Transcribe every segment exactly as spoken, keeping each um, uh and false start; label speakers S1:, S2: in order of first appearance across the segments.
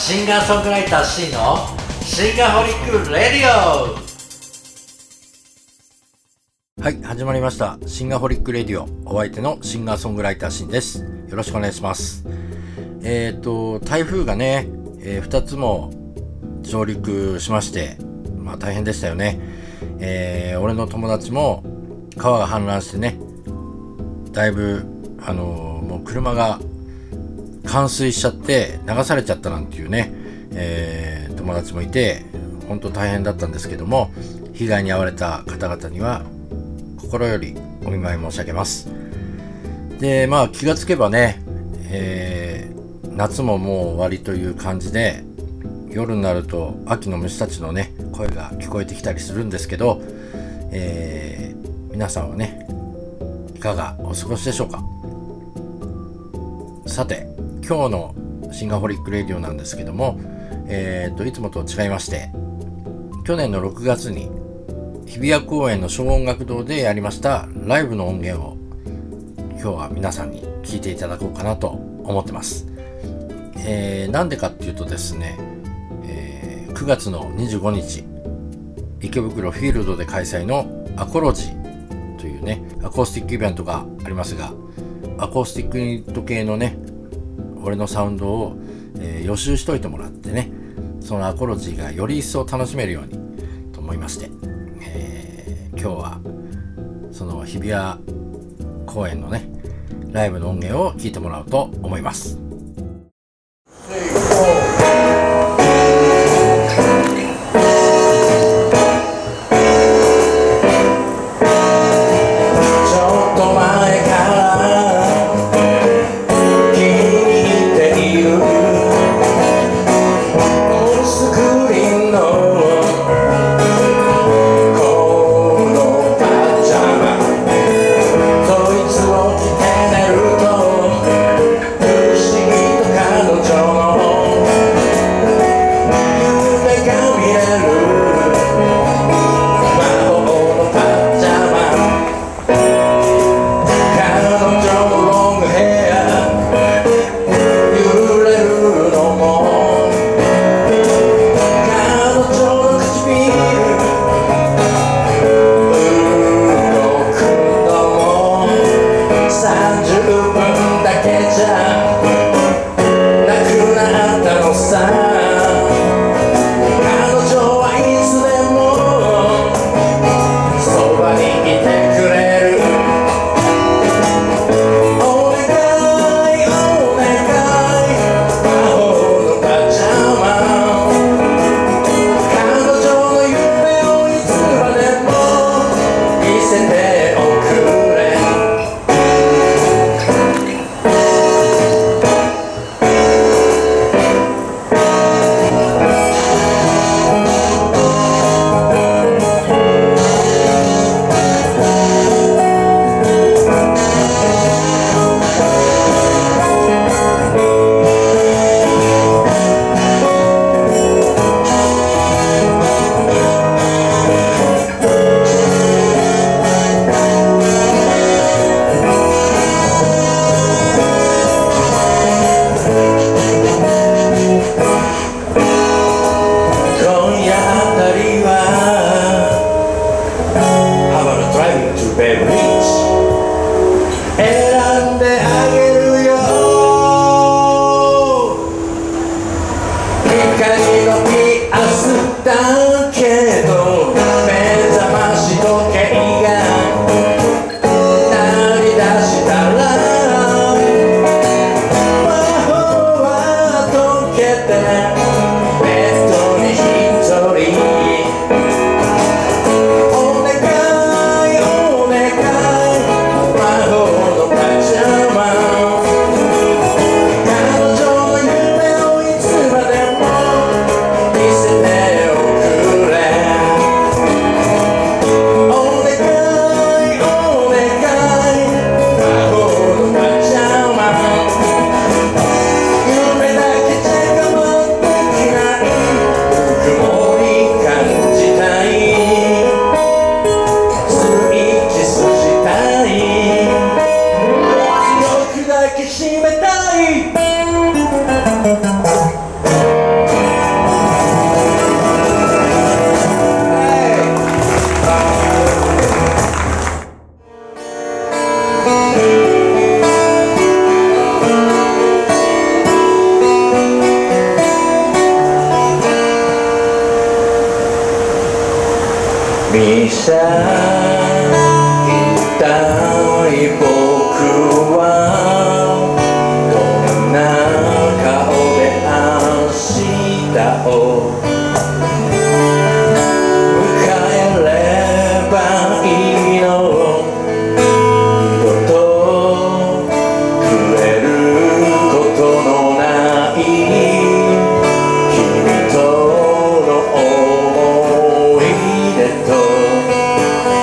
S1: シンガーソングライター C のシンガホリックレディオ。はい、始まりましたシンガホリックレディオ。お相手のシンガーソングライター C です。よろしくお願いします。えっと台風がね、えー、ふたつも上陸しまして、まあ大変でしたよね。えー、俺の友達も川が氾濫してね、だいぶあのー、もう車が冠水しちゃって流されちゃったなんていうね、えー、友達もいて本当大変だったんですけども、被害に遭われた方々には心よりお見舞い申し上げます。で、まあ気がつけばね、えー、夏ももう終わりという感じで、夜になると秋の虫たちのね声が聞こえてきたりするんですけど、えー、皆さんはねいかがお過ごしでしょうか。さて今日のシンガホリックレディオなんですけども、えーといつもと違いまして、去年のろくがつに日比谷公園の小音楽堂でやりましたライブの音源を今日は皆さんに聞いていただこうかなと思ってます。えー、なんでかっていうとですね、えー、くがつのにじゅうごにち池袋フィールドで開催のアコロジーというねアコースティックイベントがありますが、アコースティックユニット系のね俺のサウンドを、えー、予習しといてもらってね、そのアコロジーがより一層楽しめるようにと思いまして、えー、今日はその日比谷公園のねライブの音源を聴いてもらおうと思います。
S2: きしめたい
S1: にさ一体僕はどんな顔で明日を迎えればいいの。二度と触れることのない君との思い出と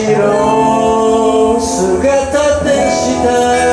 S1: ろ姿でした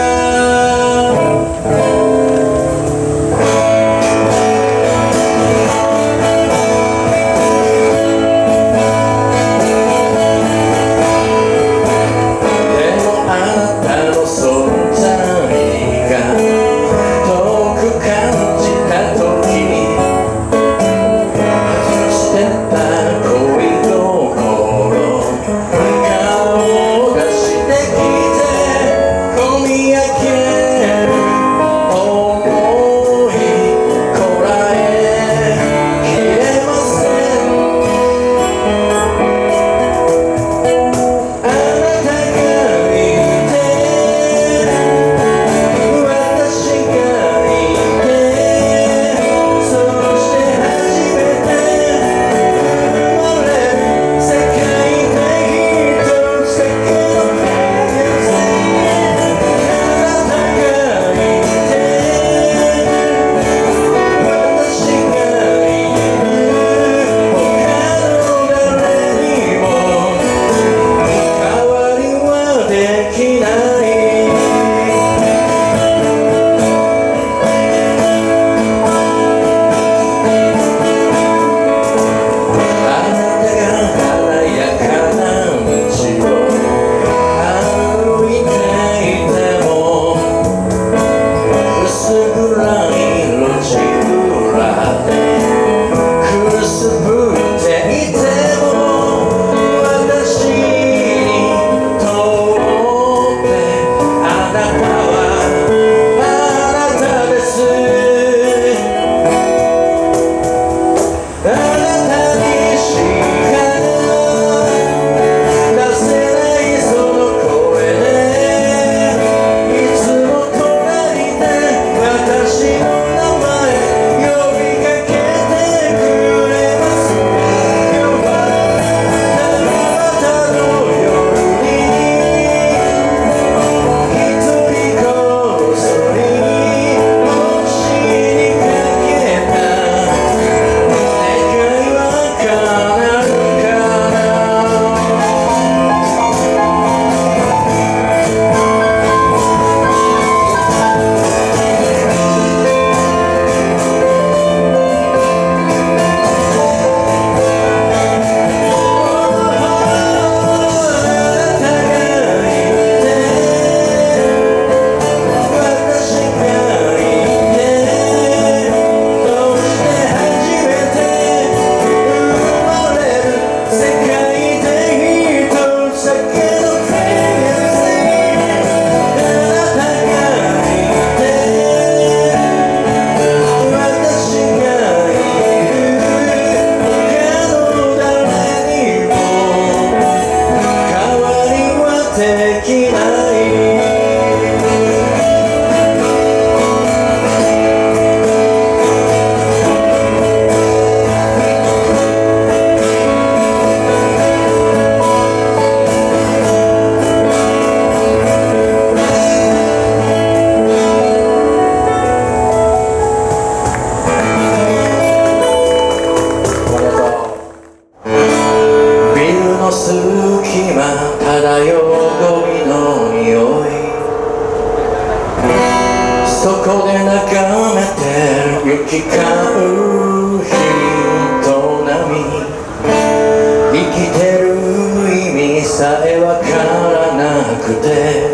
S1: そこで眺めてる行き交う人並み、生きてる意味さえわからなくて、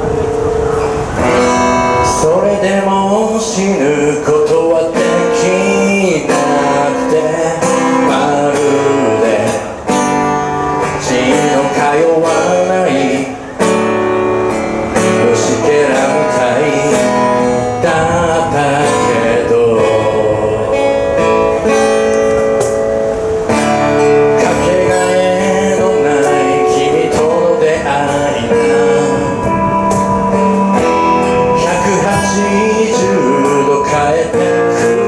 S1: それでも死ぬことはできなくて、まるで血の通わない虫けらみたいだったけど、かけがえのない君との出会いがひゃくはちじゅうど変えてく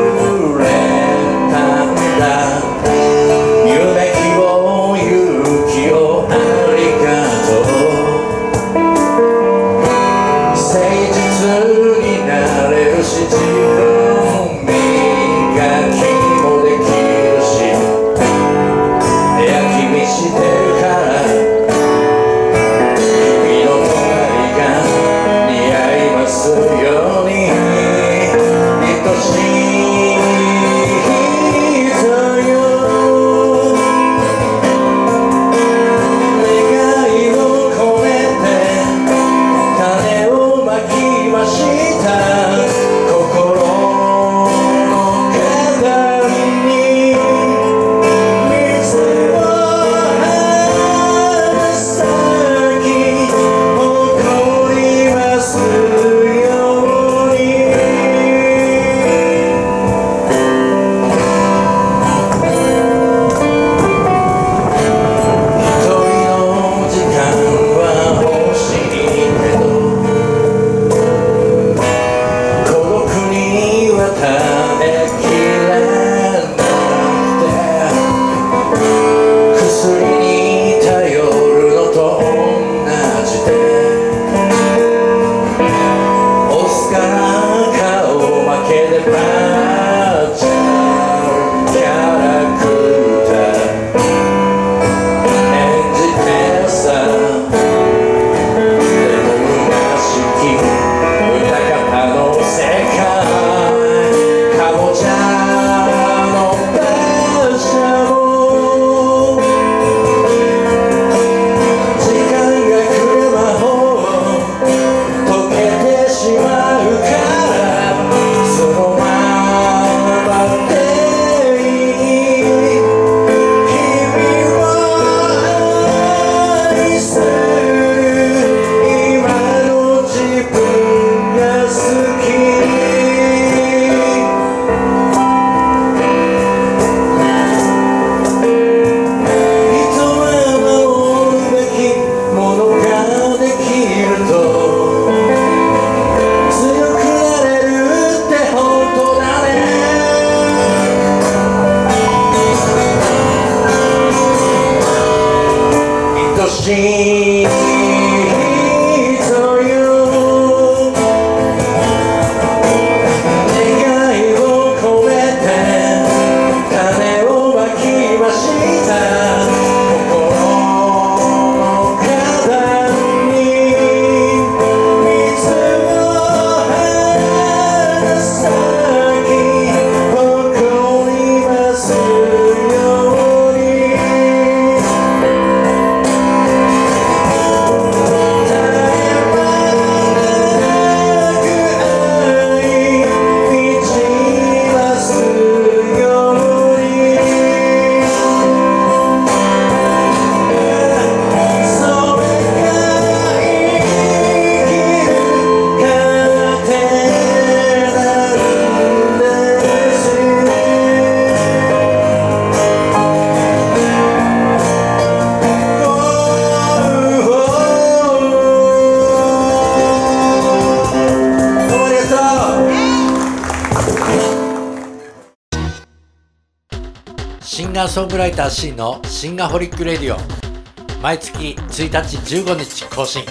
S1: シンガーソングライター C のシンガホリックレディオ、毎月ついたちじゅうごにち更新。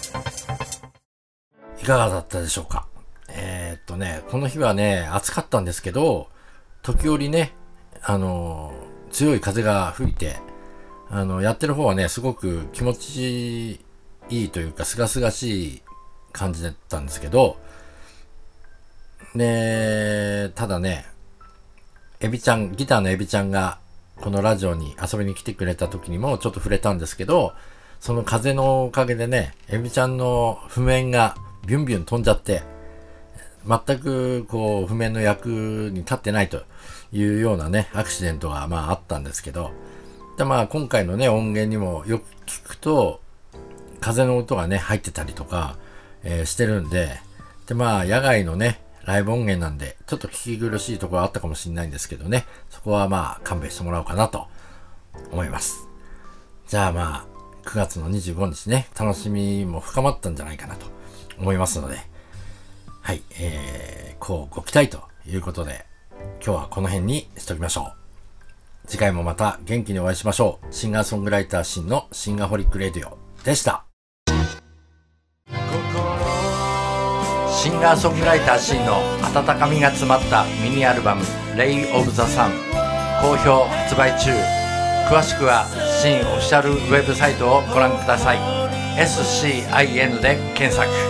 S1: いかがだったでしょうか。えー、っとねこの日はね暑かったんですけど、時折ねあの強い風が吹いて、あのやってる方はねすごく気持ちいいというかすがすがしい感じだったんですけど、でただねエビちゃん、ギターのエビちゃんがこのラジオに遊びに来てくれた時にもちょっと触れたんですけど、その風のおかげでね、エビちゃんの譜面がビュンビュン飛んじゃって、全くこう譜面の役に立ってないというようなね、アクシデントがまああったんですけど、でまあ今回のね音源にもよく聞くと、風の音がね入ってたりとか、えー、してるんで、でまあ野外のね、ライブ音源なんで、ちょっと聞き苦しいところあったかもしれないんですけどね、そこはまあ勘弁してもらおうかなと思います。じゃあまあ、くがつのにじゅうごにちね、楽しみも深まったんじゃないかなと思いますので、はい、えー、こうご期待ということで、今日はこの辺にしときましょう。次回もまた元気にお会いしましょう。シンガーソングライターシンのシンガホリックレディオでした。シンガーソングライターシンの温かみが詰まったミニアルバム Ray of the Sun 好評発売中。詳しくはシンオフィシャルウェブサイトをご覧ください。エスシーアイエヌ で検索。